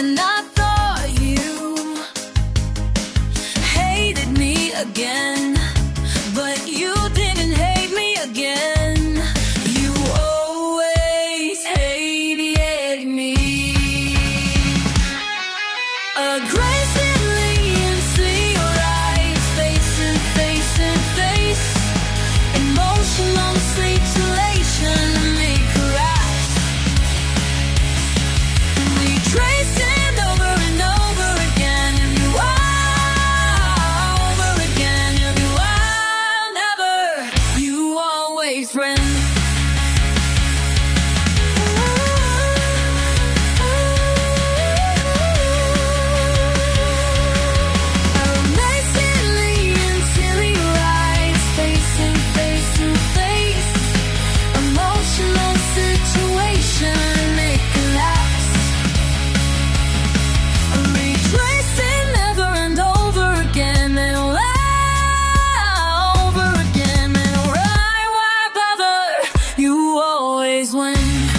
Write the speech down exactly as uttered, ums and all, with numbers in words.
And I thought you hated me again, but you didn't hate me again. You always hated me. A grace in see your eyes, face and face and face. Emotional situation make her ask. We trace it over and over again, and you are over again, and you are never. You always friend. When